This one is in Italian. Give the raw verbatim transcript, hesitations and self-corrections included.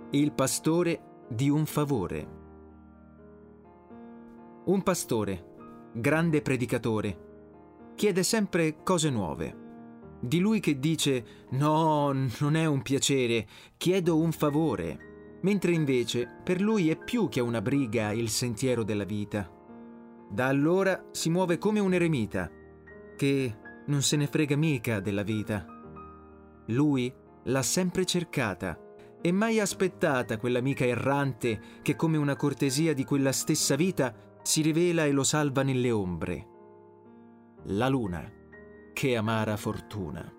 Il pastore di un favore. Un pastore, grande predicatore, chiede sempre cose nuove. Di lui che dice «No, non è un piacere, chiedo un favore», mentre invece per lui è più che una briga il sentiero della vita. Da allora si muove come un eremita, che non se ne frega mica della vita. Lui l'ha sempre cercata e mai aspettata quell'amica errante che come una cortesia di quella stessa vita si rivela e lo salva nelle ombre. La luna, che amara fortuna.